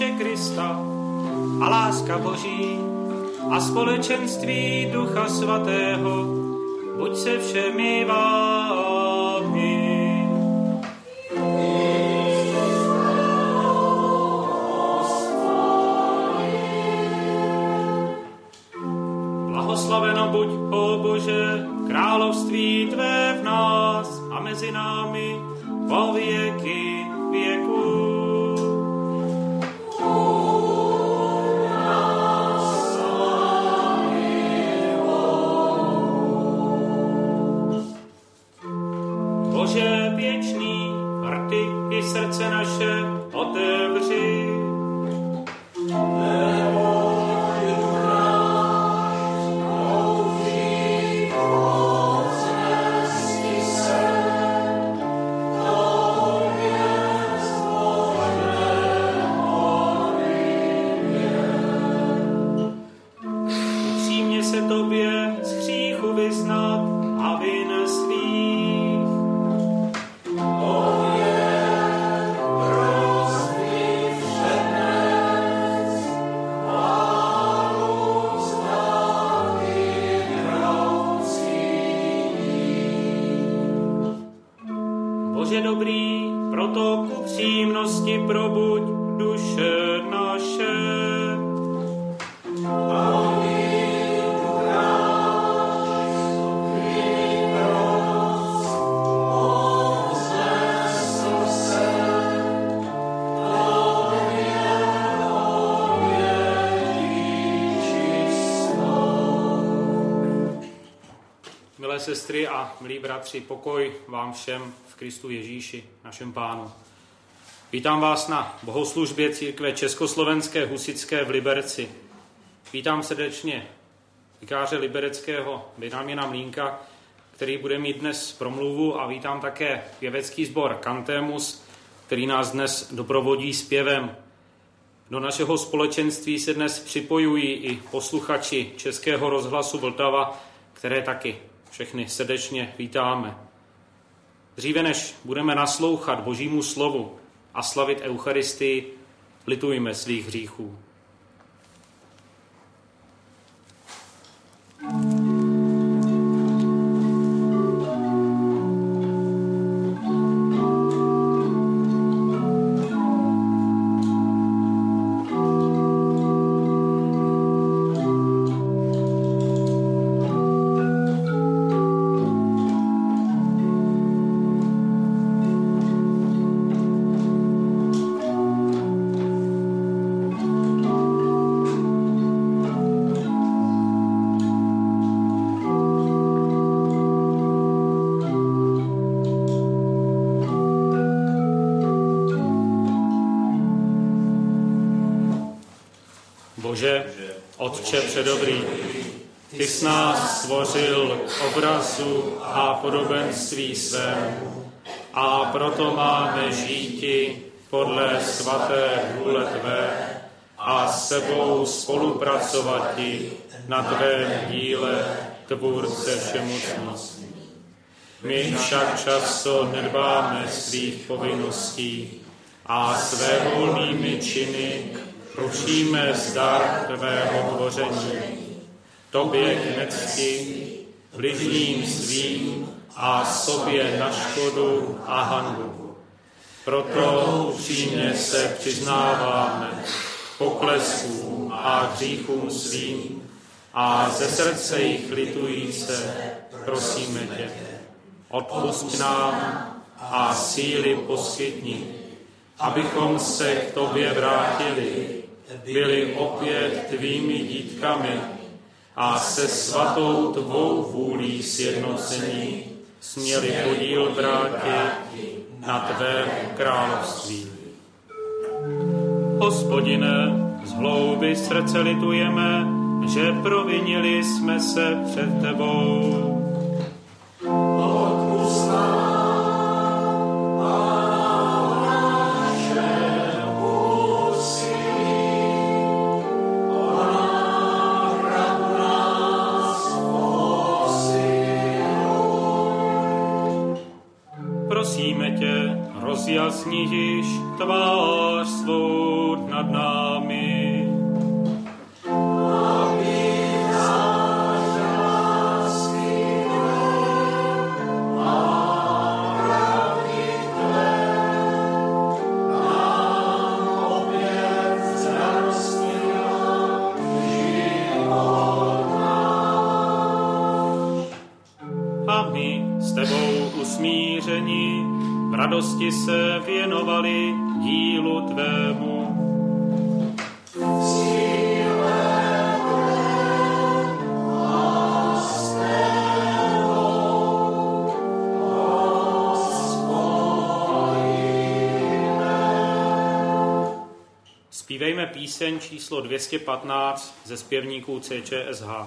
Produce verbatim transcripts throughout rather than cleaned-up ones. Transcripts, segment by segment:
Ježíše Krista a láska Boží a společenství Ducha Svatého buď se všemi vámi. Blahoslaveno buď, ó Bože, království Tvé v nás a mezi námi po věky věků. Bože věčný, rty i srdce naše otevři. Upřímně se Tobě z hříchu vyznat a vin svých. Bože dobrý, proto k upřímnosti probuď duše naše. Milé sestry a milí bratři, pokoj vám všem v Kristu Ježíši, našem Pánu. Vítám vás na bohoslužbě církve Československé husitské v Liberci. Vítám srdečně vikáře libereckého Benjamina Mlínka, který bude mít dnes promluvu, a vítám také pěvecký sbor Cantemus, který nás dnes doprovodí zpěvem. Do našeho společenství se dnes připojují i posluchači Českého rozhlasu Vltava, které taky všechny srdečně vítáme. Dříve než budeme naslouchat Božímu slovu a slavit Eucharistii, litujme svých hříchů. Bože, Otče předobrý, Ty jsi nás stvořil k obrazu a podobenství svému, a proto máme žíti podle svaté vůle Tvé a s Tebou spolupracovati na Tvém díle Tvůrce všemocný. My však často nedbáme svých povinností a svévolnými činy rušíme zdar Tvého tvoření. Tobě k necti, bližním svým a sobě na škodu a hanbu. Proto upřímně se přiznáváme pokleskům a hříchům svým a ze srdce jich litujíce prosíme Tě. Odpusť nám a síly poskytni, abychom se k Tobě vrátili, byli opět Tvými dítkami a se svatou Tvou vůlí sjednocení směli podíl vrátit na Tvém království. Hospodine, z hlouby srdce litujeme, že provinili jsme se před Tebou. Prosíme Tě, rozjasni již tvář svou nad nad námi. S tebou usmíření, v radosti se věnovali dílu tvému. Zpívejme píseň číslo dvě stě patnáct ze zpěvníků C Č S H.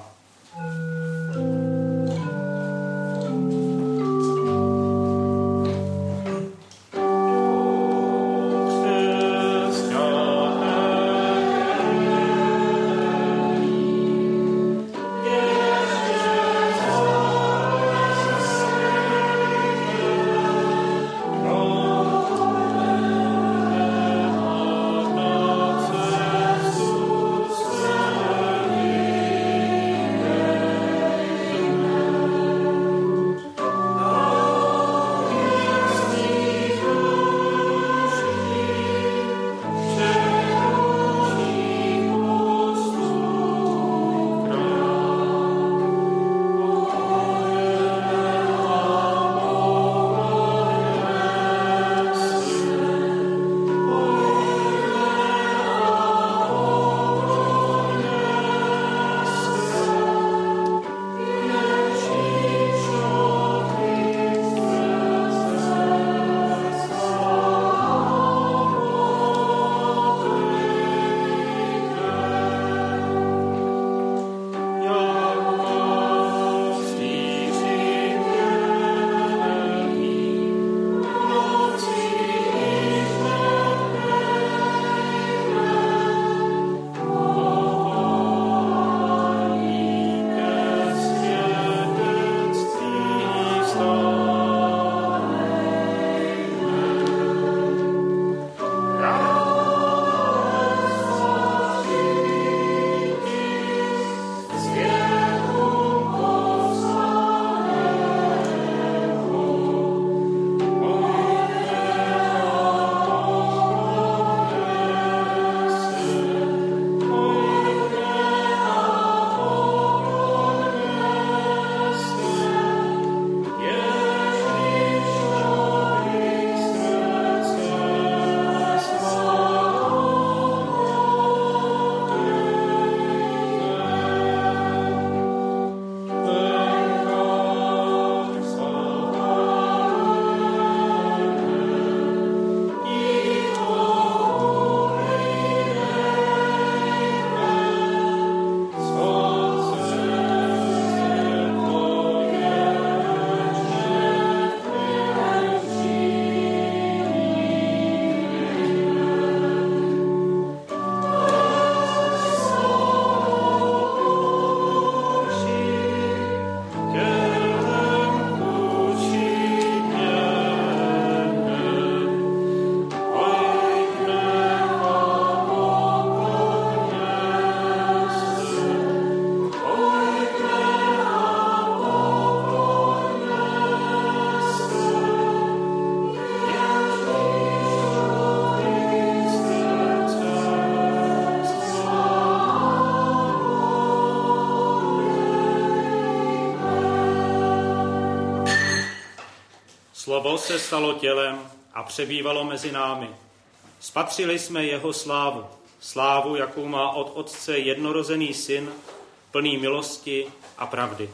Slovo se stalo tělem a přebývalo mezi námi. Spatřili jsme jeho slávu, slávu, jakou má od Otce jednorozený syn, plný milosti a pravdy.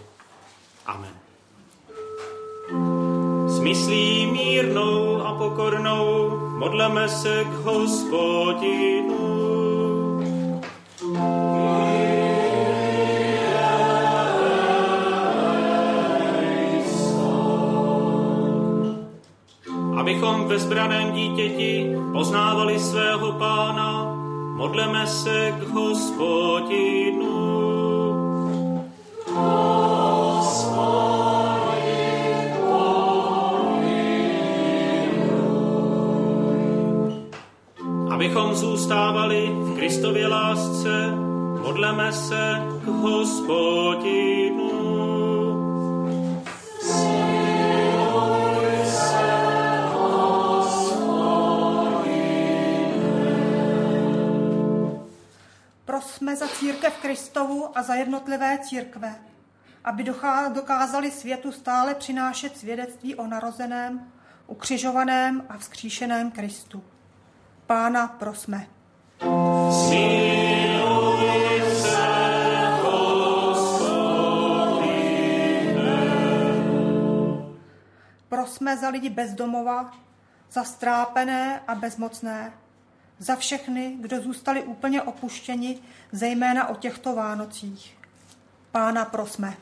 Amen. S myslí mírnou a pokornou modleme se k Hospodinu. Abychom v bezbranném dítěti poznávali svého Pána, modleme se k Hospodinu. abychom zůstávali v Kristově lásce, modleme se k Hospodinu. Prosme za církev Kristovu a za jednotlivé církve, aby dokázali světu stále přinášet svědectví o narozeném, ukřižovaném a vzkříšeném Kristu. Pána prosme. Smiluj se, Hospodine. Prosme za lidi bezdomova, za strápené a bezmocné, za všechny, kdo zůstali úplně opuštěni, zejména o těchto Vánocích. Pána prosme.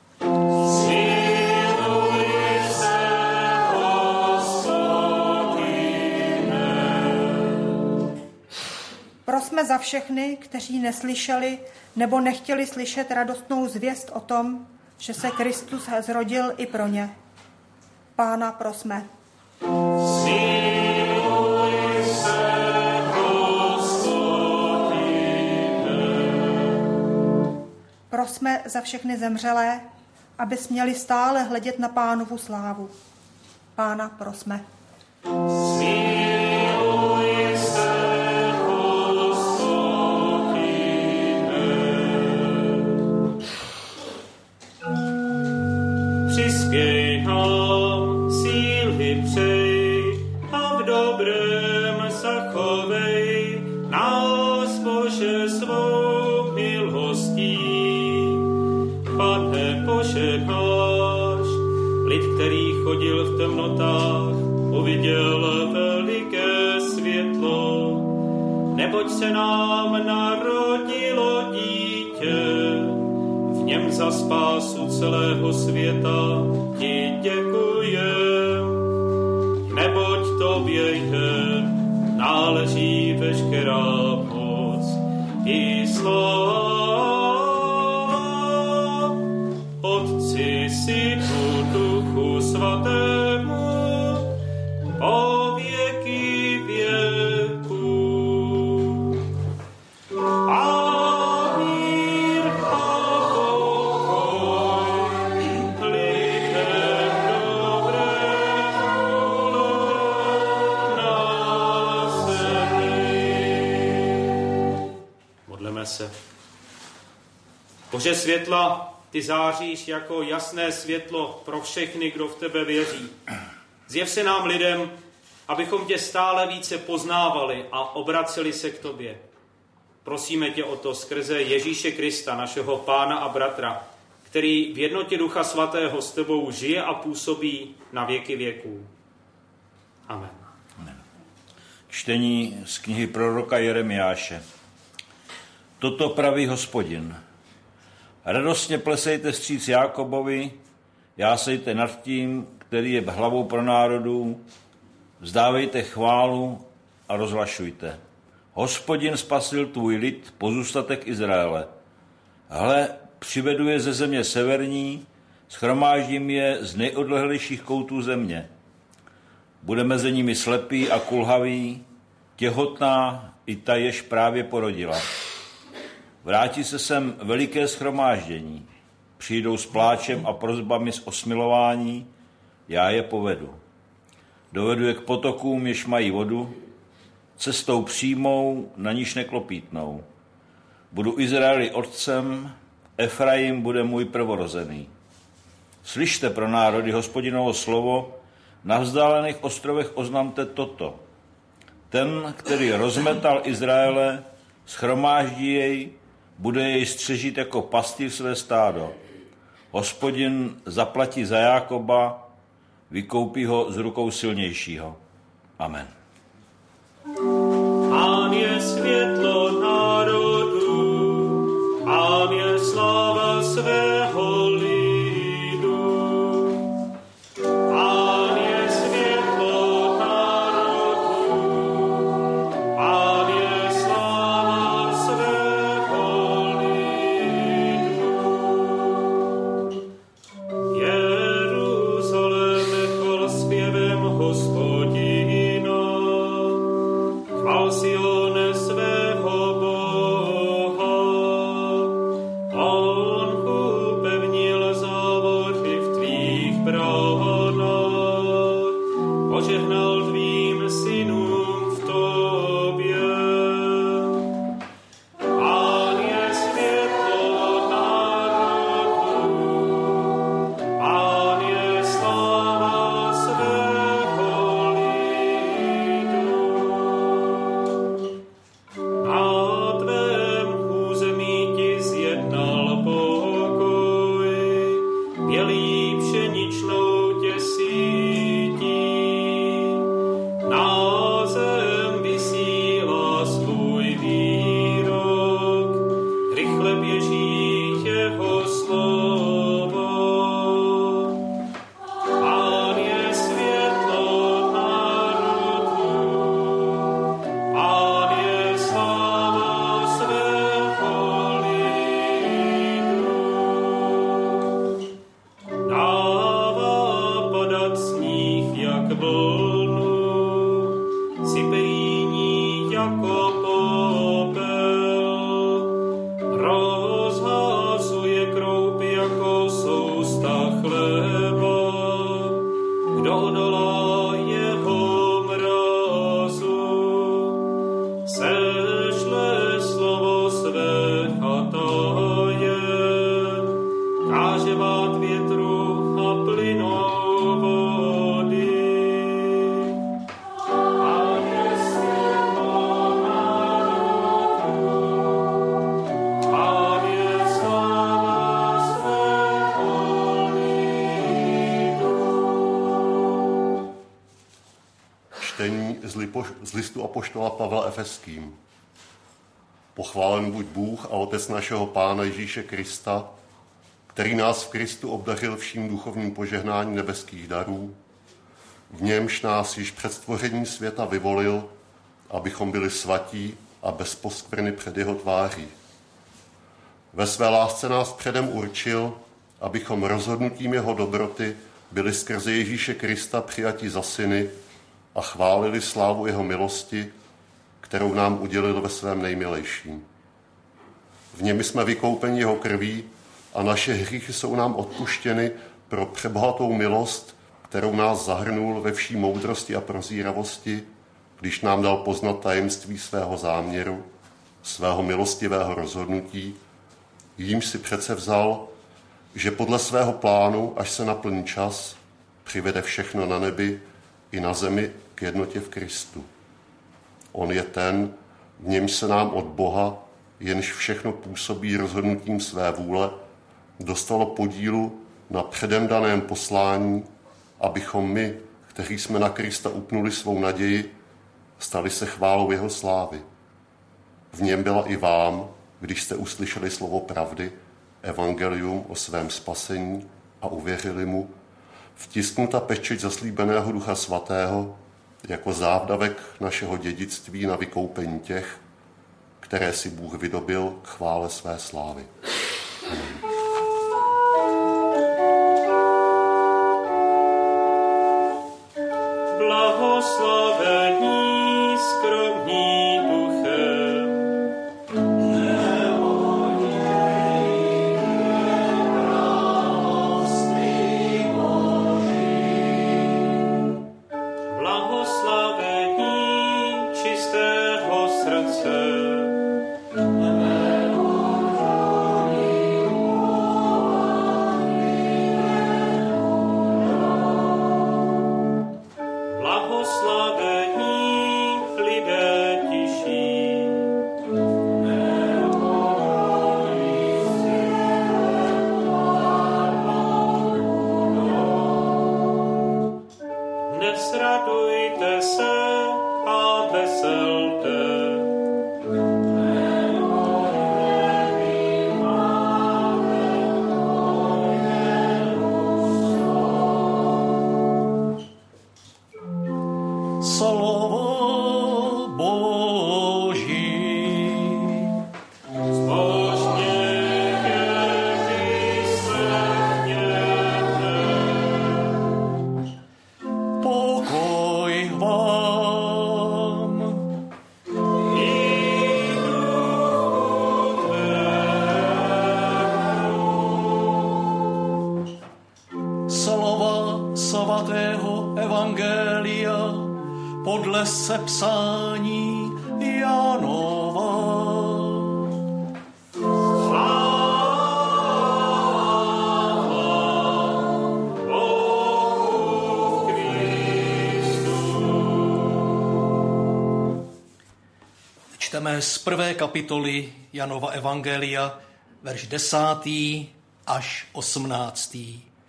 Smiluj se, prosme za všechny, kteří neslyšeli nebo nechtěli slyšet radostnou zvěst o tom, že se Kristus zrodil i pro ně. Pána prosme. Smiluj se, Hospodine. Prosme za všechny zemřelé, aby směli stále hledět na Pánovu slávu. Pána prosme. Smiluj se, přispěj nám, síly přej a v dobrém zachovej nás, Bože, svou milostí. Pane, požehnáš, lid, který chodil v temnotách, uviděl veliké světlo, neboť se nám narodilo dítě, v něm za spásu celého světa ti děkujem, neboť tobě je náleží veškerá moc i sláva. Otci, Synu, Duchu Svatému, po věky věků. A mír a pokoj lidem dobré vůle na zemi. Modleme se. Bože světla, ty záříš jako jasné světlo pro všechny, kdo v tebe věří. Zjev se nám lidem, abychom tě stále více poznávali a obraceli se k tobě. Prosíme tě o to skrze Ježíše Krista, našeho Pána a bratra, který v jednotě Ducha Svatého s tebou žije a působí na věky věků. Amen. Čtení z knihy proroka Jeremiáše. Toto praví Hospodin. Radostně plesejte vstříc Jákobovi, jásejte nad tím, který je hlavou pro národů, vzdávejte chválu a rozhlašujte. Hospodin spasil tvůj lid, pozůstatek Izraele. Hle, přivedu je ze země severní, shromáždím je z nejodlehlejších koutů země. Bude mezi nimi slepý a kulhavý, těhotná i ta, jež právě porodila. Vrátí se sem veliké shromáždění, přijdou s pláčem a prosbami z osmilování, já je povedu. Dovedu je k potokům, jež mají vodu, cestou přímou, na níž neklopítnou. Budu Izraeli otcem, Efraim bude můj prvorozený. Slyšte pro národy Hospodinovo slovo, na vzdálených ostrovech oznamte toto. Ten, který rozmetal Izraele, shromáždí jej, bude jej střežit jako pastýř své stádo. Hospodin zaplatí za Jákoba, vykoupí ho z rukou silnějšího. Amen. Pán je světlo národů, Pán je sláva svého lidu. Pán je světlo národů, Pán je sláva svého lidu. Jeruzalém chval zpěvem Hospodina, bělý pšeničnou tě sítí, na zem vysílá svůj výrok, rychle běží jeho slovo. Pán je světlo národů, Pán je sláva svého lidu. Dává padat sníh jak vlnu, sype jíní jako popel, rozhazuje kroupy jako sousta chleba. Kdo odolá jeho mrazu, sešle slovo své a taje, káže vát větru a plynou vody. Pán je světlo národů, Pán je sláva svého lidu. Čtení z, lipo, z listu apoštola Pavla Efeským. Pochválen buď Bůh a Otec našeho Pána Ježíše Krista, který nás v Kristu obdařil vším duchovním požehnáním nebeských darů, v němž nás již před stvořením světa vyvolil, abychom byli svatí a bez poskvrny před jeho tváří. Ve své lásce nás předem určil, abychom rozhodnutím jeho dobroty byli skrze Ježíše Krista přijati za syny a chválili slávu jeho milosti, kterou nám udělil ve svém nejmilejším. V něm jsme vykoupeni jeho krví a naše hříchy jsou nám odpuštěny pro přebohatou milost, kterou nás zahrnul ve vší moudrosti a prozíravosti, když nám dal poznat tajemství svého záměru, svého milostivého rozhodnutí, jímž si přece vzal, že podle svého plánu, až se naplní čas, přivede všechno na nebi i na zemi k jednotě v Kristu. On je ten, v němž se nám od Boha, jenž všechno působí rozhodnutím své vůle, dostalo podílu na předem daném poslání, abychom my, kteří jsme na Krista upnuli svou naději, stali se chválou jeho slávy. V něm byla i vám, když jste uslyšeli slovo pravdy, evangelium o svém spasení a uvěřili mu, vtisknuta pečeť zaslíbeného Ducha Svatého jako závdavek našeho dědictví na vykoupení těch, které si Bůh vydobil k chvále své slávy. Blahoslavení skromní duchem, blahoslavení čistého srdce, blahoslavení lidé tiší, dnes radujte se a veselte. Slovo Boží. Zbožně je vyslechněte. Pokoj vám. I duchu tvému. Slova svatého evangelia podle sepsání Janova. Čteme z prvé kapitoly Janova evangelia, verš desátý až osmnáctý.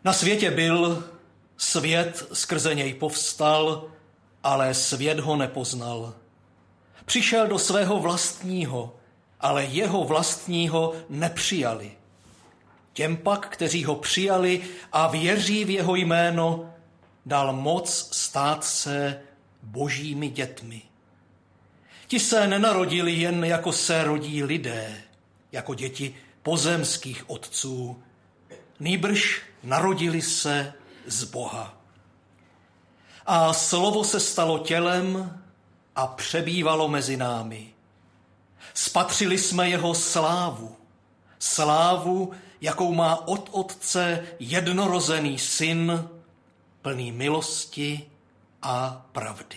Na světě byl, svět skrze něj povstal, ale svět ho nepoznal. Přišel do svého vlastního, ale jeho vlastního nepřijali. Těm pak, kteří ho přijali a věří v jeho jméno, dal moc stát se božími dětmi. Ti se nenarodili jen jako se rodí lidé, jako děti pozemských otců, nýbrž narodili se z Boha. A slovo se stalo tělem a přebývalo mezi námi. Spatřili jsme jeho slávu, slávu, jakou má od Otce jednorozený syn, plný milosti a pravdy.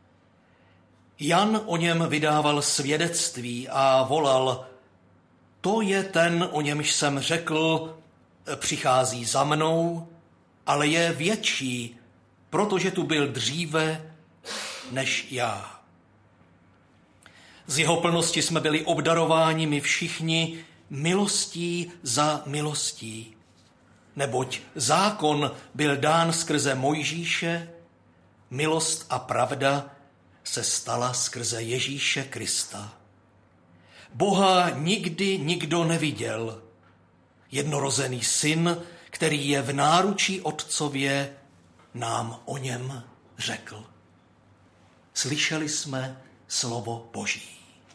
Jan o něm vydával svědectví a volal: to je ten, o němž jsem řekl, přichází za mnou, ale je větší, protože tu byl dříve než já. Z jeho plnosti jsme byli obdarováni my všichni milostí za milostí. Neboť zákon byl dán skrze Mojžíše, milost a pravda se stala skrze Ježíše Krista. Boha nikdy nikdo neviděl. Jednorozený syn, který je v náručí Otcově, nám o něm řekl. Slyšeli jsme slovo Boží.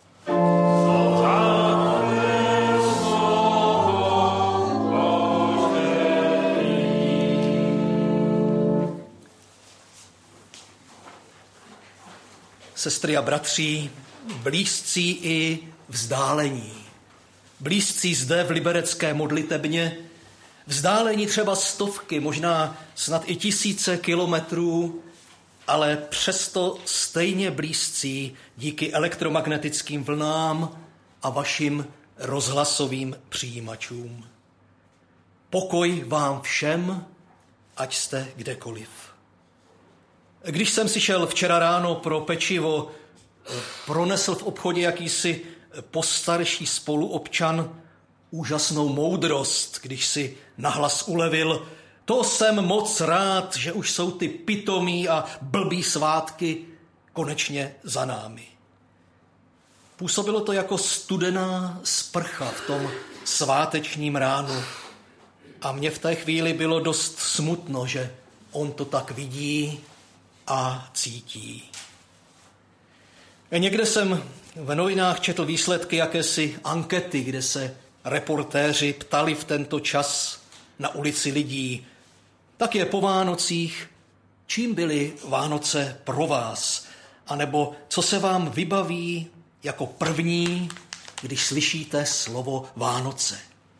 Sestry a bratři, blízcí i vzdálení. Blízcí zde v liberecké modlitebně, vzdálení třeba stovky, možná snad i tisíce kilometrů, ale přesto stejně blízcí díky elektromagnetickým vlnám a vašim rozhlasovým přijímačům. Pokoj vám všem, ať jste kdekoliv. Když jsem si šel včera ráno pro pečivo, pronesl v obchodě jakýsi postarší spoluobčan úžasnou moudrost, když si nahlas ulevil: to jsem moc rád, že už jsou ty pitomí a blbý svátky konečně za námi. Působilo to jako studená sprcha v tom svátečním ránu a mně v té chvíli bylo dost smutno, že on to tak vidí a cítí. Někde jsem v novinách četl výsledky jakési ankety, kde se reportéři ptali v tento čas na ulici lidí: tak je po Vánocích, čím byly Vánoce pro vás? A nebo co se vám vybaví jako první, když slyšíte slovo Vánoce?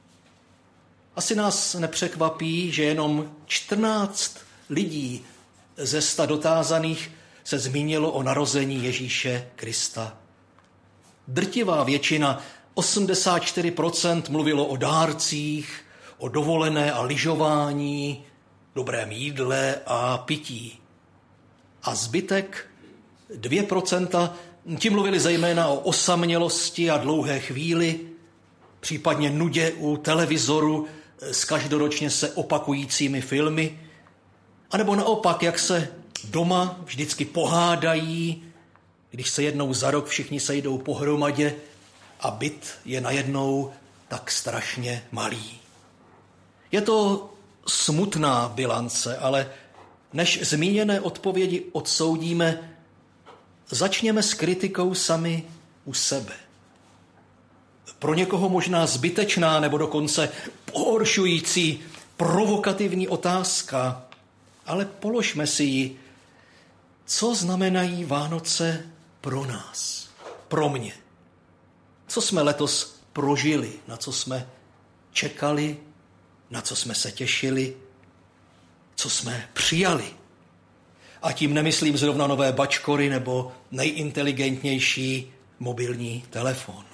Asi nás nepřekvapí, že jenom čtrnáct lidí ze sta dotázaných se zmínilo o narození Ježíše Krista. Drtivá většina, osmdesát čtyři procent, mluvilo o dárcích, o dovolené a lyžování, dobrém jídle a pití. A zbytek, dvě procenta, ti mluvili zejména o osamělosti a dlouhé chvíli, případně nudě u televizoru s každoročně se opakujícími filmy, anebo naopak, jak se doma vždycky pohádají, když se jednou za rok všichni sejdou pohromadě a byt je najednou tak strašně malý. Je to smutná bilance, ale než zmíněné odpovědi odsoudíme, začněme s kritikou sami u sebe. Pro někoho možná zbytečná nebo dokonce pohoršující, provokativní otázka, ale položme si ji: co znamenají Vánoce pro nás, pro mě? Co jsme letos prožili, na co jsme čekali, na co jsme se těšili, co jsme přijali? A tím nemyslím zrovna nové bačkory nebo nejinteligentnější mobilní telefon.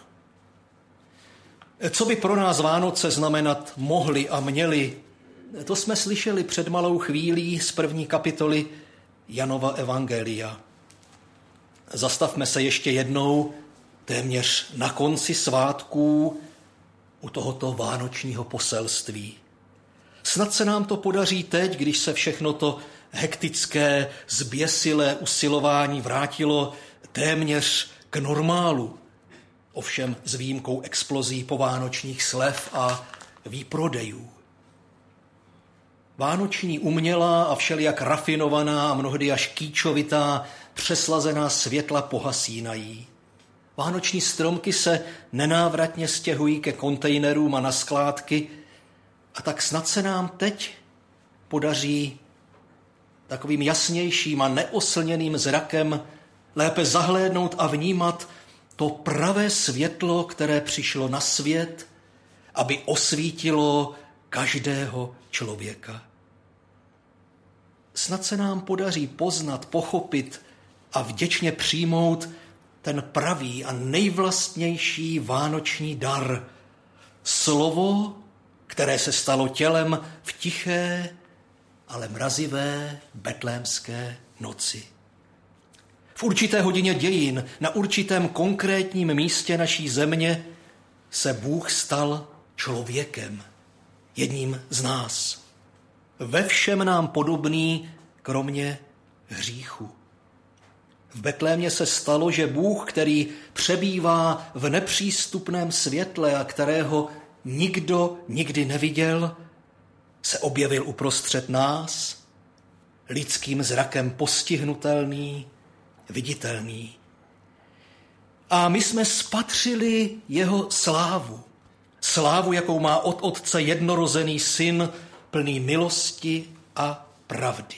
Co by pro nás Vánoce znamenat mohly a měly, to jsme slyšeli před malou chvílí z první kapitoly Janova evangelia. Zastavme se ještě jednou téměř na konci svátků u tohoto vánočního poselství. Snad se nám to podaří teď, když se všechno to hektické, zběsilé usilování vrátilo téměř k normálu. Ovšem s výjimkou explozí povánočních slev a výprodejů. Vánoční umělá a všelijak rafinovaná a mnohdy až kýčovitá přeslazená světla pohasínají. Vánoční stromky se nenávratně stěhují ke kontejnerům a na skládky a tak snad se nám teď podaří takovým jasnějším a neoslněným zrakem lépe zahlédnout a vnímat to pravé světlo, které přišlo na svět, aby osvítilo každého člověka. Snad se nám podaří poznat, pochopit a vděčně přijmout ten pravý a nejvlastnější vánoční dar. Slovo, které se stalo tělem v tiché, ale mrazivé betlémské noci. V určité hodině dějin, na určitém konkrétním místě naší země se Bůh stal člověkem, jedním z nás. Ve všem nám podobný, kromě hříchu. V Betlémě se stalo, že Bůh, který přebývá v nepřístupném světle a kterého nikdo nikdy neviděl, se objevil uprostřed nás, lidským zrakem postihnutelný, viditelný. A my jsme spatřili jeho slávu. Slávu, jakou má od Otce jednorozený syn, plný milosti a pravdy.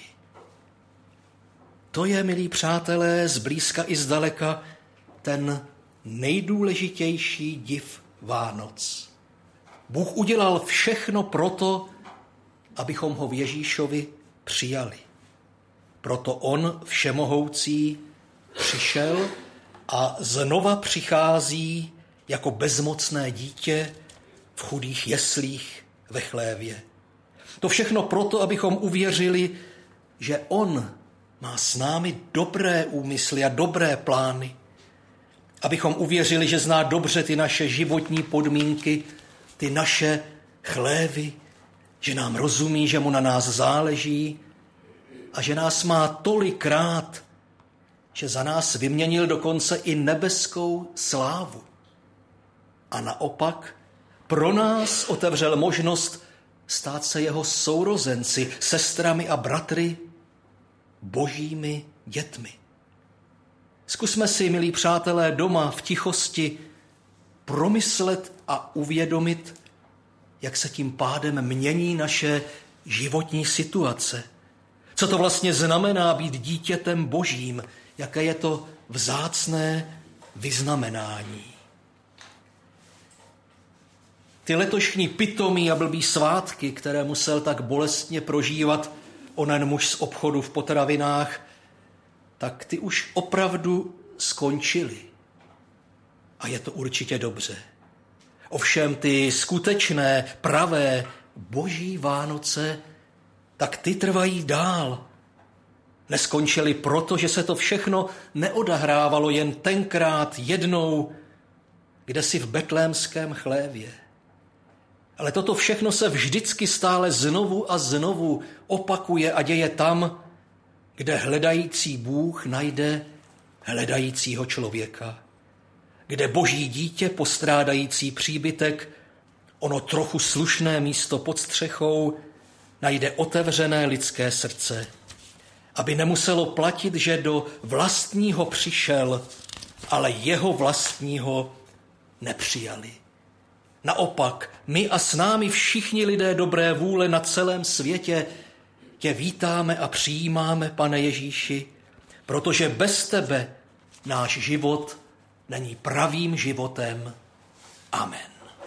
To je, milí přátelé, zblízka i zdaleka ten nejdůležitější div Vánoc. Bůh udělal všechno proto, abychom ho v Ježíšovi přijali. Proto on, všemohoucí, přišel a znova přichází jako bezmocné dítě v chudých jeslích ve chlévě. To všechno proto, abychom uvěřili, že on má s námi dobré úmysly a dobré plány. Abychom uvěřili, že zná dobře ty naše životní podmínky, ty naše chlévy, že nám rozumí, že mu na nás záleží a že nás má tolikrát, že za nás vyměnil dokonce i nebeskou slávu. A naopak pro nás otevřel možnost stát se jeho sourozenci, sestrami a bratry, božími dětmi. Zkusme si, milí přátelé, doma v tichosti promyslet a uvědomit, jak se tím pádem mění naše životní situace. Co to vlastně znamená být dítětem božím, jaké je to vzácné vyznamenání. Ty letošní pitomí a blbý svátky, které musel tak bolestně prožívat onen muž z obchodu v potravinách, tak ty už opravdu skončily. A je to určitě dobře. Ovšem ty skutečné, pravé, boží Vánoce, tak ty trvají dál. Neskončily proto, že se to všechno neodahrávalo jen tenkrát jednou, kdesi v betlémském chlévě. Ale toto všechno se vždycky stále znovu a znovu opakuje a děje tam, kde hledající Bůh najde hledajícího člověka. Kde boží dítě, postrádající příbytek, ono trochu slušné místo pod střechou, najde otevřené lidské srdce. Aby nemuselo platit, že do vlastního přišel, ale jeho vlastního nepřijali. Naopak, my a s námi všichni lidé dobré vůle na celém světě tě vítáme a přijímáme, Pane Ježíši, protože bez tebe náš život není pravým životem. Amen.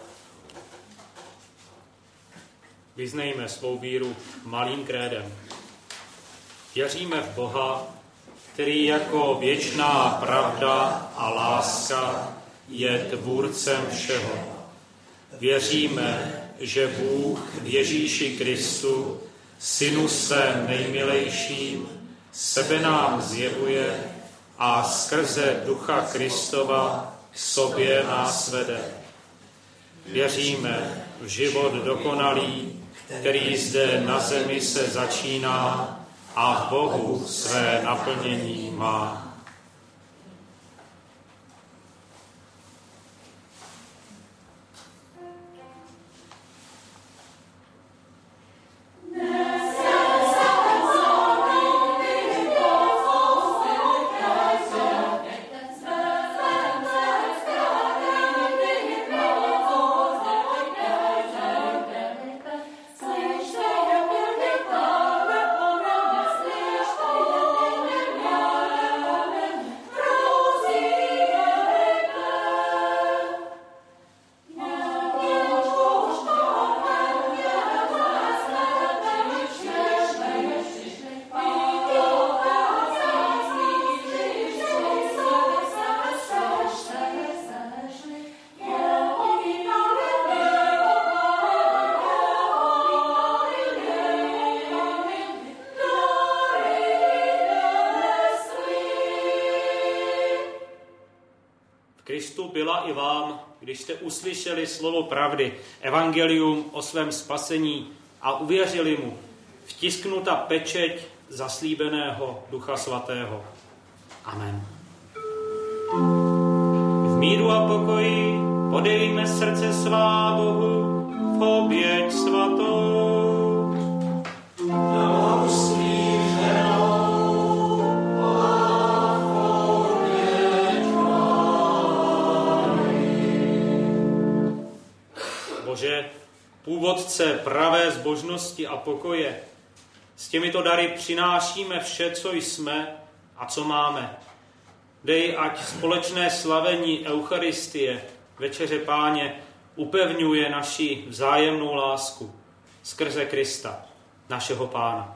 Vyznejme svou víru malým krédem. Věříme v Boha, který jako věčná pravda a láska je tvůrcem všeho. Věříme, že Bůh v Ježíši Kristu, Synu svém nejmilejším, sebe nám zjevuje a skrze Ducha Kristova k sobě nás vede. Věříme v život dokonalý, který zde na zemi se začíná a v Bohu své naplnění má. Kristu byla i vám, když jste uslyšeli slovo pravdy, evangelium o svém spasení a uvěřili mu, vtisknuta pečeť zaslíbeného Ducha Svatého. Amen. V míru a pokoji podejme srdce svá Bohu v oběť svatou. Bože, původce pravé zbožnosti a pokoje, s těmito dary přinášíme vše, co jsme a co máme. Dej, ať společné slavení Eucharistie, Večeře Páně, upevňuje naši vzájemnou lásku skrze Krista, našeho Pána.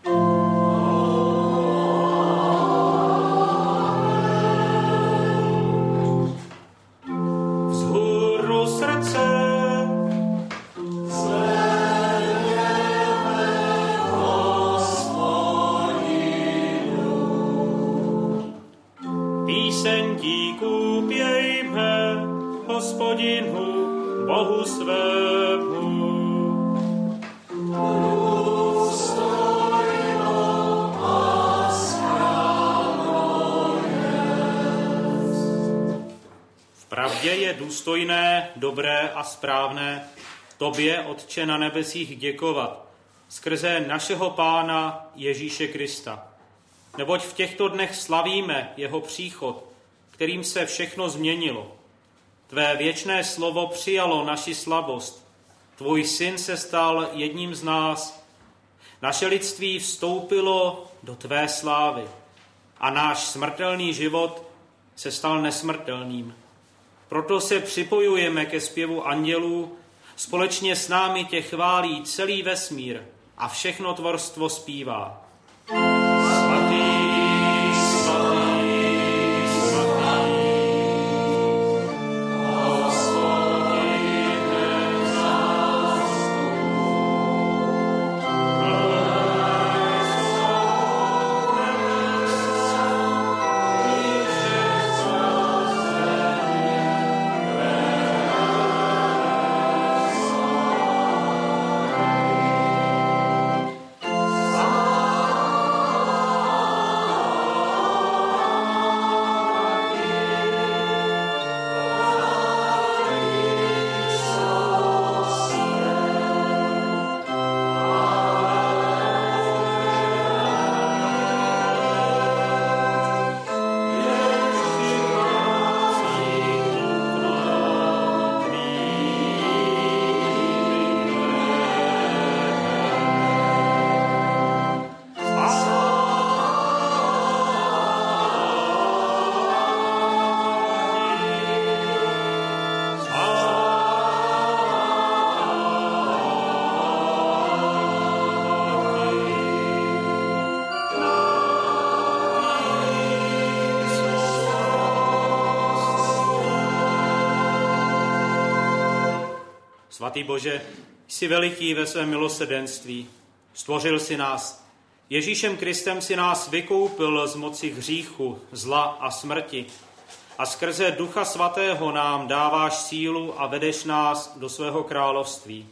Vzhůru srdce, píseň díků pějme Hospodinu, Bohu svému. V pravdě je důstojné, dobré a správné tobě, Otče na nebesích, děkovat skrze našeho Pána Ježíše Krista. Neboť v těchto dnech slavíme jeho příchod, kterým se všechno změnilo. Tvé věčné slovo přijalo naši slabost. Tvůj syn se stal jedním z nás. Naše lidství vstoupilo do tvé slávy a náš smrtelný život se stal nesmrtelným. Proto se připojujeme ke zpěvu andělů, společně s námi tě chválí celý vesmír a všechno tvorstvo zpívá. Svatý Bože, jsi veliký ve svém milosrdenství. Stvořil si nás. Ježíšem Kristem si nás vykoupil z moci hříchu, zla a smrti. A skrze Ducha Svatého nám dáváš sílu a vedeš nás do svého království.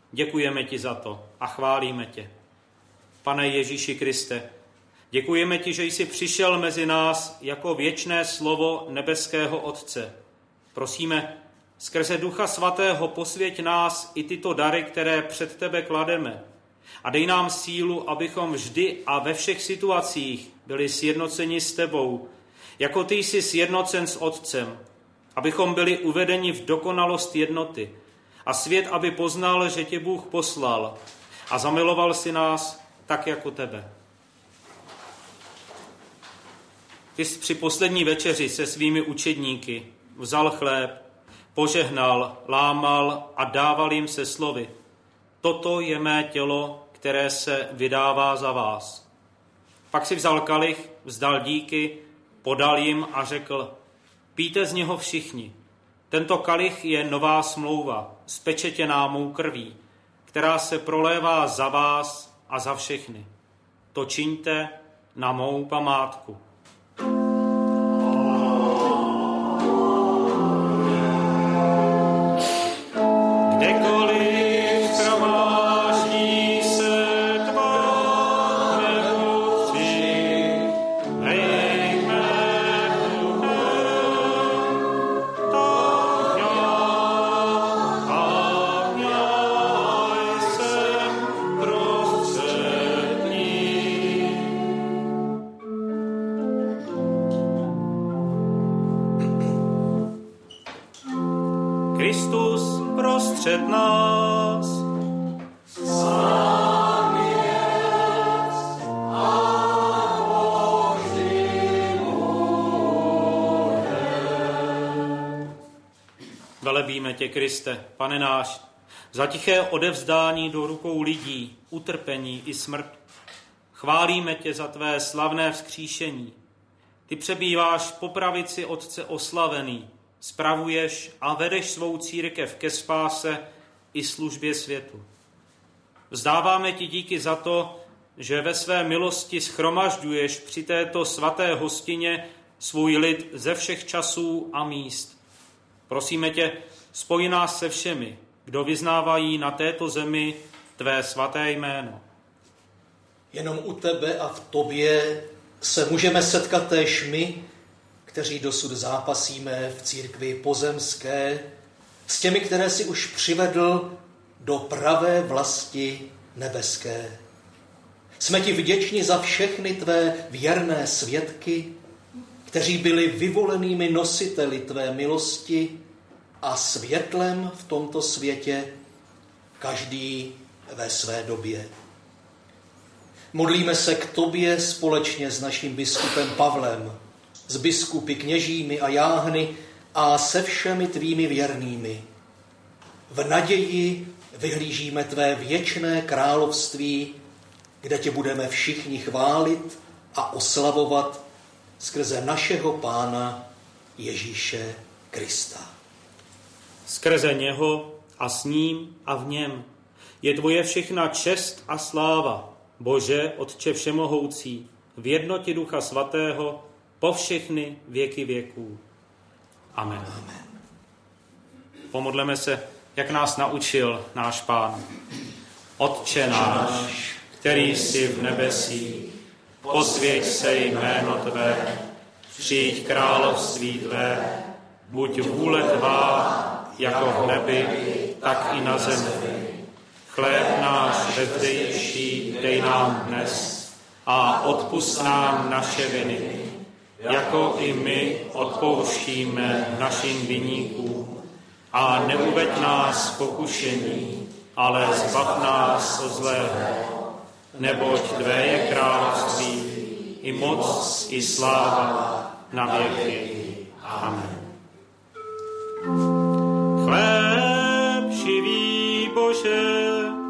děkujeme ti za to a chválíme tě. Pane Ježíši Kriste, děkujeme ti, že jsi přišel mezi nás jako věčné slovo nebeského Otce. Prosíme, skrze Ducha Svatého posvěť nás i tyto dary, které před tebe klademe. A dej nám sílu, abychom vždy a ve všech situacích byli sjednoceni s tebou, jako ty jsi sjednocen s Otcem, abychom byli uvedeni v dokonalost jednoty a svět, aby poznal, že tě Bůh poslal a zamiloval si nás tak jako tebe. Ty jsi při poslední večeři se svými učedníky vzal chléb, požehnal, lámal a dával jim se slovy: toto je mé tělo, které se vydává za vás. Pak si vzal kalich, vzdal díky, podal jim a řekl: pijte z něho všichni. Tento kalich je nová smlouva, spečetěná mou krví, která se prolévá za vás a za všechny. To čiňte na mou památku. Kristus prostřed nás. Sám jest a vždy bude. Velebíme tě, Kriste, Pane náš, za tiché odevzdání do rukou lidí, utrpení i smrt. Chválíme tě za tvé slavné vzkříšení. Ty přebýváš po pravici Otce oslavený, spravuješ a vedeš svou církev ke spáse i službě světu. Vzdáváme ti díky za to, že ve své milosti shromažďuješ při této svaté hostině svůj lid ze všech časů a míst. Prosíme tě, spoj nás se všemi, kdo vyznávají na této zemi tvé svaté jméno. Jenom u tebe a v tobě se můžeme setkat též my, kteří dosud zápasíme v církvi pozemské, s těmi, které si už přivedl do pravé vlasti nebeské. Jsme ti vděční za všechny tvé věrné svědky, kteří byli vyvolenými nositeli tvé milosti a světlem v tomto světě, každý ve své době. Modlíme se k tobě společně s naším biskupem Pavlem, s biskupy kněžími a jáhny a se všemi tvými věrnými. V naději vyhlížíme tvé věčné království, kde tě budeme všichni chválit a oslavovat skrze našeho Pána Ježíše Krista. Skrze něho a s ním a v něm je tvoje všechna čest a sláva, Bože, Otče všemohoucí, v jednotě Ducha Svatého, po všechny věky věků. Amen. Amen. Pomodleme se, jak nás naučil náš Pán. Otče náš, který jsi v nebesích, posvěť se jméno tvé, přijď království tvé, buď vůle tvá, jako v nebi, tak i na zemi. Chléb náš vezdejší dej nám dnes a odpusť nám naše viny, jako i my odpouštíme našim viníkům. A neuveď nás k pokušení, ale zbav nás od zlého, neboť tvé je království, i moc, i sláva na věky. Amen. Chléb živý Bože,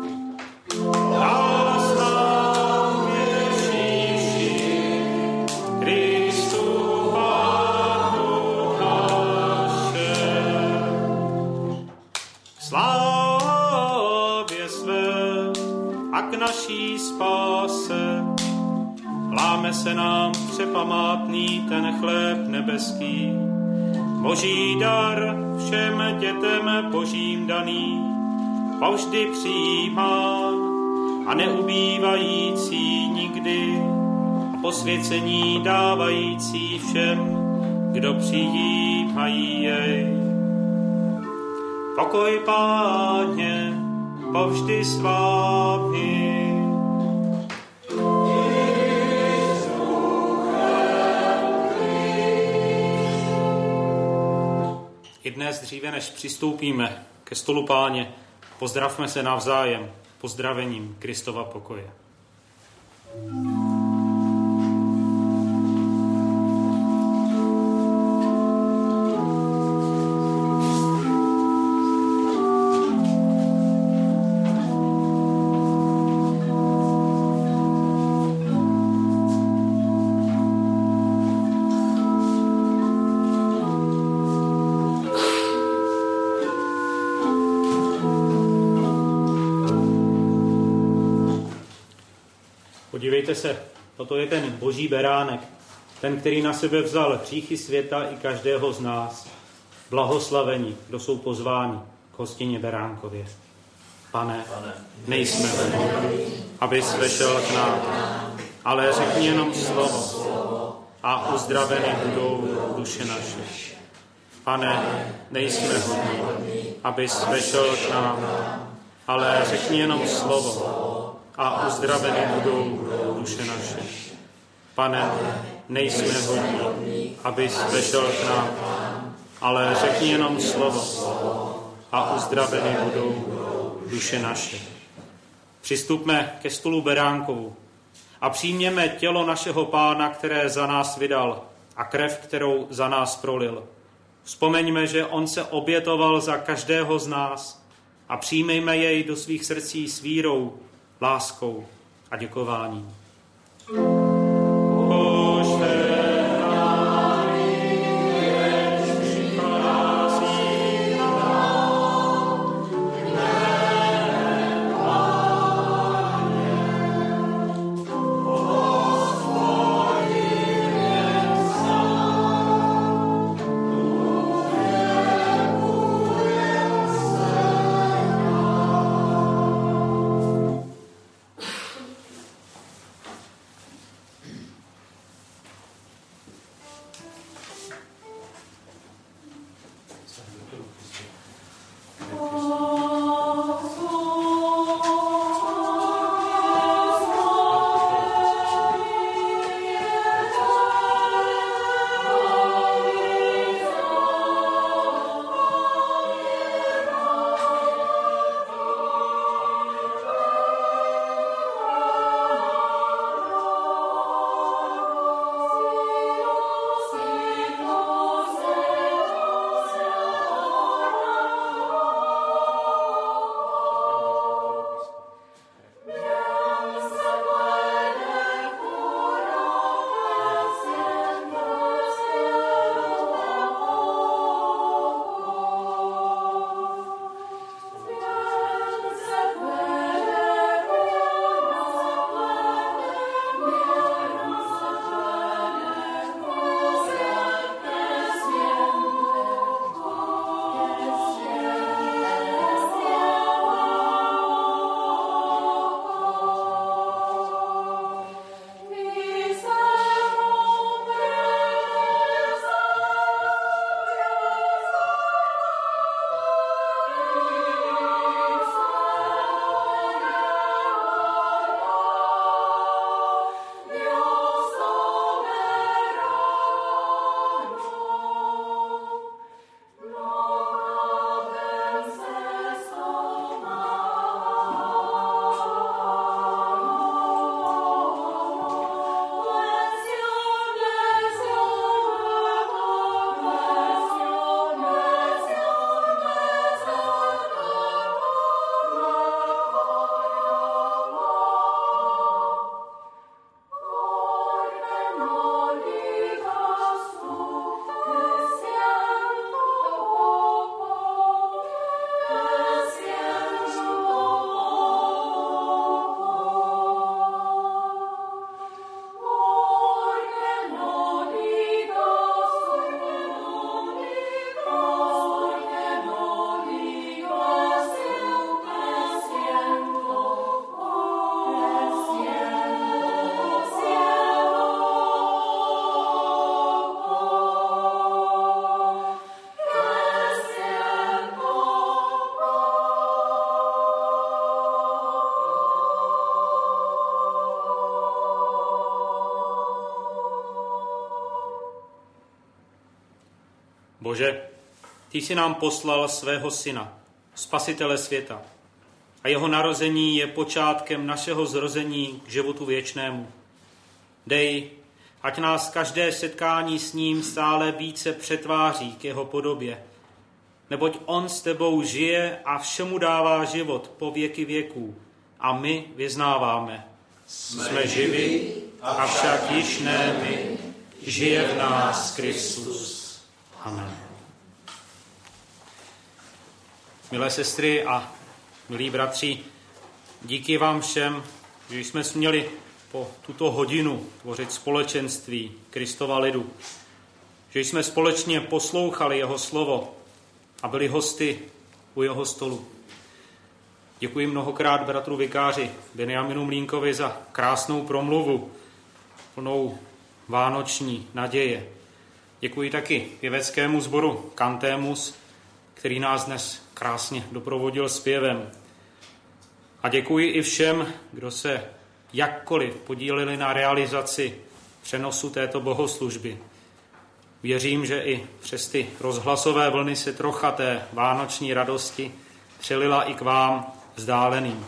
dal nám Ježíši, Kristu Pánu naše. K slávě své a k naší spáse láme se nám přepamátný ten chléb nebeský, Boží dar všem dětem Božím daný. povždy přijímán a neubývající nikdy a posvěcení dávající všem, kdo přijímají jej. Pokoj Páně, povždy s vámi. I dnes dříve, než přistoupíme ke stolu Páně, pozdravme se navzájem pozdravením Kristova pokoje. Podívejte se, toto je ten boží beránek, ten, který na sebe vzal hříchy světa i každého z nás. Blahoslavení, kdo jsou pozváni k hostině beránkově. Pane, nejsme hodní, abys vešel k nám, ale řekni jenom slovo a uzdraveny budou duše naše. Pane, nejsme hodní, abys vešel k nám, ale řekni jenom slovo a uzdraveny budou duše naše. Pane, nejsme hodní, abys vešel k nám, ale řekni jenom slovo a uzdraveny budou duše naše. Přistupme ke stolu beránkovu a přijměme tělo našeho Pána, které za nás vydal, a krev, kterou za nás prolil. Vzpomeňme, že on se obětoval za každého z nás, a přijmejme jej do svých srdcí s vírou, láskou a děkováním. Bože, ty jsi nám poslal svého syna, spasitele světa, a jeho narození je počátkem našeho zrození k životu věčnému. Dej, ať nás každé setkání s ním stále více přetváří k jeho podobě, neboť on s tebou žije a všemu dává život po věky věků a my vyznáváme. Jsme, Jsme živi, avšak již ne my, žije v nás Kristus. Amen. Milé sestry a milí bratři, díky vám všem, že jsme směli po tuto hodinu tvořit společenství Kristova lidu, že jsme společně poslouchali jeho slovo a byli hosty u jeho stolu. Děkuji mnohokrát bratru vikáři Benjaminu Mlínkovi za krásnou promluvu, plnou vánoční naděje. Děkuji taky pěveckému sboru Cantémus, který nás dnes krásně doprovodil zpěvem. A děkuji i všem, kdo se jakkoliv podíleli na realizaci přenosu této bohoslužby. Věřím, že i přes ty rozhlasové vlny se trocha té vánoční radosti přelila i k vám vzdáleným.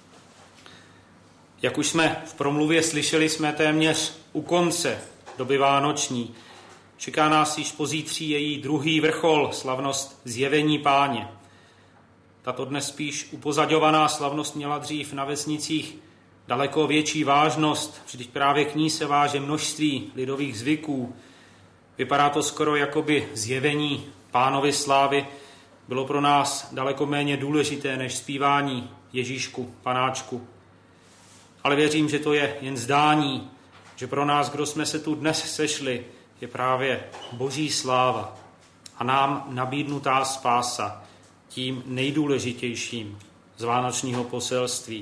Jak už jsme v promluvě slyšeli, jsme téměř u konce doby vánoční. Čeká nás již pozítří její druhý vrchol, slavnost Zjevení Páně. Tato dnes spíš upozaďovaná slavnost měla dřív na vesnicích daleko větší vážnost, vždyť právě k ní se váže množství lidových zvyků. Vypadá to skoro jako by zjevení Pánovy slávy bylo pro nás daleko méně důležité než zpívání Ježíšku, Panáčku. Ale věřím, že to je jen zdání, že pro nás, kdo jsme se tu dnes sešli, je právě Boží sláva a nám nabídnutá spása tím nejdůležitějším z vánočního poselství.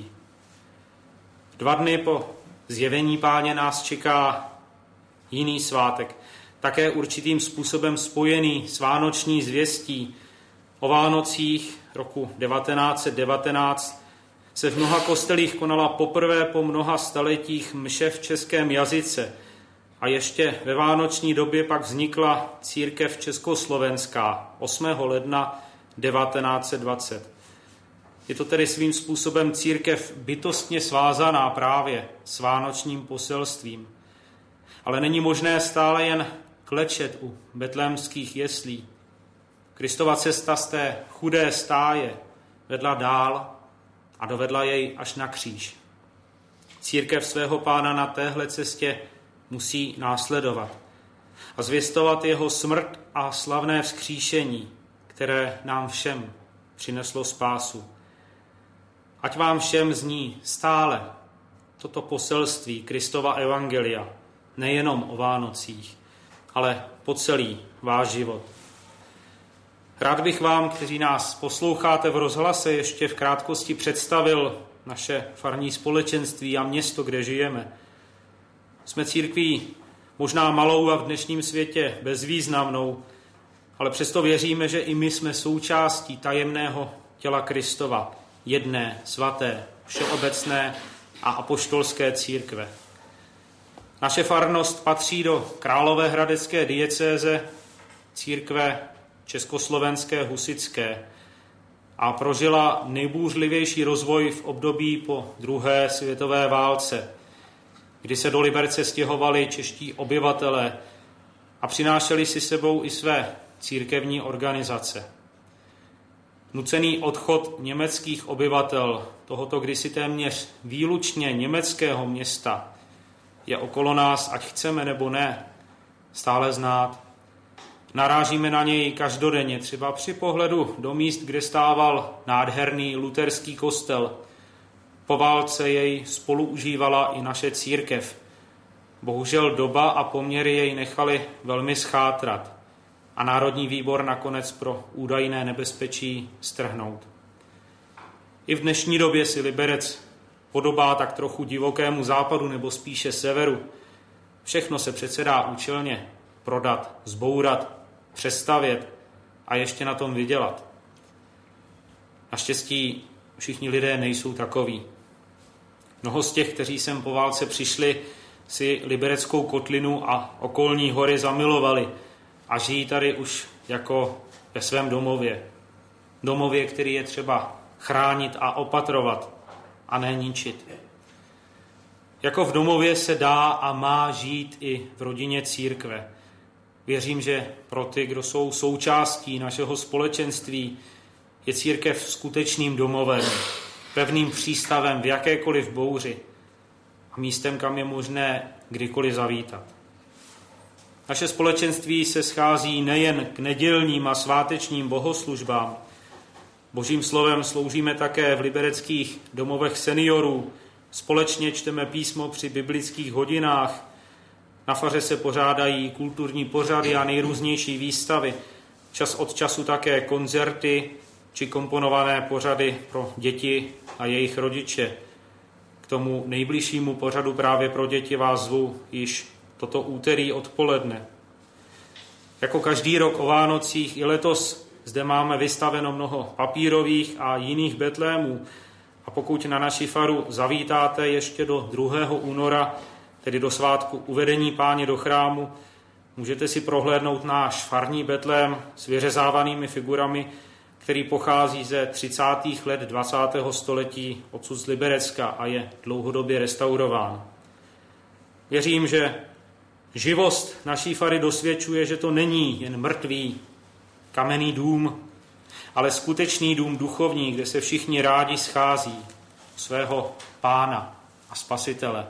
Dva dny po Zjevení Páně nás čeká jiný svátek, také určitým způsobem spojený s vánoční zvěstí. O Vánocích roku devatenáct set devatenáct se v mnoha kostelích konala poprvé po mnoha staletích mše v českém jazyce a ještě ve vánoční době pak vznikla církev československá osmého ledna devatenáct set dvacet. Je to tedy svým způsobem církev bytostně svázaná právě s vánočním poselstvím. Ale není možné stále jen klečet u betlémských jeslí. Kristova cesta z té chudé stáje vedla dál a dovedla jej až na kříž. Církev svého Pána na téhle cestě musí následovat a zvěstovat jeho smrt a slavné vzkříšení, které nám všem přineslo spásu. Ať vám všem zní stále toto poselství Kristova evangelia, nejenom o Vánocích, ale po celý váš život. Rád bych vám, kteří nás posloucháte v rozhlase, ještě v krátkosti představil naše farní společenství a město, kde žijeme. Jsme církví možná malou a v dnešním světě bezvýznamnou, ale přesto věříme, že i my jsme součástí tajemného těla Kristova, jedné, svaté, všeobecné a apoštolské církve. Naše farnost patří do Královéhradecké diecéze církve československé husitské a prožila nejbouřlivější rozvoj v období po druhé světové válce, kdy se do Liberce stěhovali čeští obyvatelé a přinášeli si sebou i své církevní organizace. Nucený odchod německých obyvatel tohoto kdysi téměř výlučně německého města je okolo nás, ať chceme nebo ne, stále znát. Narážíme na něj každodenně, třeba při pohledu do míst, kde stával nádherný luterský kostel. Po válce jej spolu užívala i naše církev. Bohužel doba a poměry jej nechali velmi schátrat a Národní výbor nakonec pro údajné nebezpečí strhnout. I v dnešní době si Liberec podobá tak trochu divokému západu nebo spíše severu. Všechno se přece dá účelně prodat, zbourat, přestavět a ještě na tom vydělat. Naštěstí všichni lidé nejsou takoví. Mnoho z těch, kteří sem po válce přišli, si Libereckou kotlinu a okolní hory zamilovali a žijí tady už jako ve svém domově. Domově, který je třeba chránit a opatrovat a ne ničit. Jako v domově se dá a má žít i v rodině církve. Věřím, že pro ty, kdo jsou součástí našeho společenství, je církev skutečným domovem, pevným přístavem v jakékoliv bouři a místem, kam je možné kdykoliv zavítat. Naše společenství se schází nejen k nedělním a svátečním bohoslužbám. Božím slovem sloužíme také v libereckých domovech seniorů, společně čteme písmo při biblických hodinách, na faře se pořádají kulturní pořady a nejrůznější výstavy, čas od času také koncerty či komponované pořady pro děti a jejich rodiče. K tomu nejbližšímu pořadu právě pro děti vás zvu již toto úterý odpoledne. Jako každý rok o Vánocích i letos zde máme vystaveno mnoho papírových a jiných betlémů a pokud na naši faru zavítáte ještě do druhého února, tedy do svátku uvedení Páně do chrámu, můžete si prohlédnout náš farní betlém s vyřezávanými figurami, který pochází ze třicátých let dvacátého století odsud z Liberecka a je dlouhodobě restaurován. Věřím, že živost naší fary dosvědčuje, že to není jen mrtvý kamenný dům, ale skutečný dům duchovní, kde se všichni rádi schází svého Pána a Spasitele.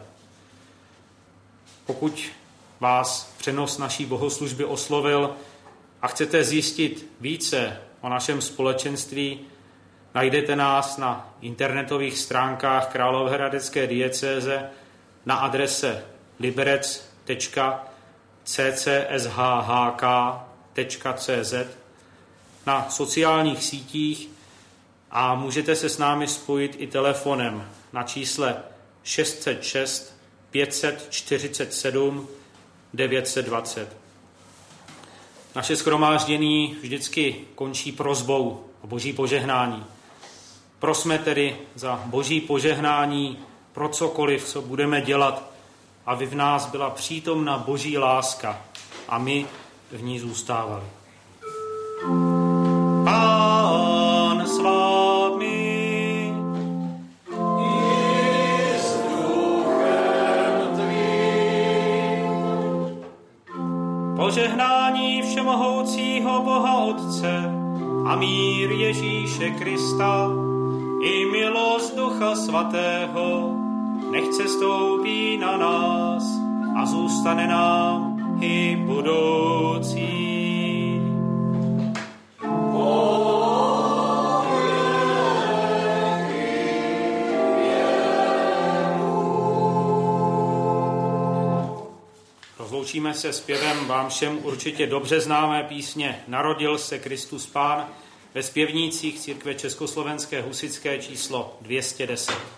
Pokud vás přenos naší bohoslužby oslovil a chcete zjistit více o našem společenství, najdete nás na internetových stránkách Královéhradecké diecéze na adrese liberec tečka c c s h h k tečka c z, na sociálních sítích a můžete se s námi spojit i telefonem na čísle šest set šest pět set čtyřicet sedm devět set dvacet. Naše shromáždění vždycky končí prosbou o boží požehnání. Prosme tedy za boží požehnání pro cokoliv, co budeme dělat, aby v nás byla přítomna boží láska a my v ní zůstávali. Pán s vámi. Požehnání všemohoucího Boha Otce a mír Ježíše Krista i milost Ducha Svatého nechce stoupí na nás a zůstane nám i budoucí. Rozloučíme se zpěvem vám všem určitě dobře známé písně Narodil se Kristus Pán ve zpěvnících Církve Československé husitské číslo dvě stě deset.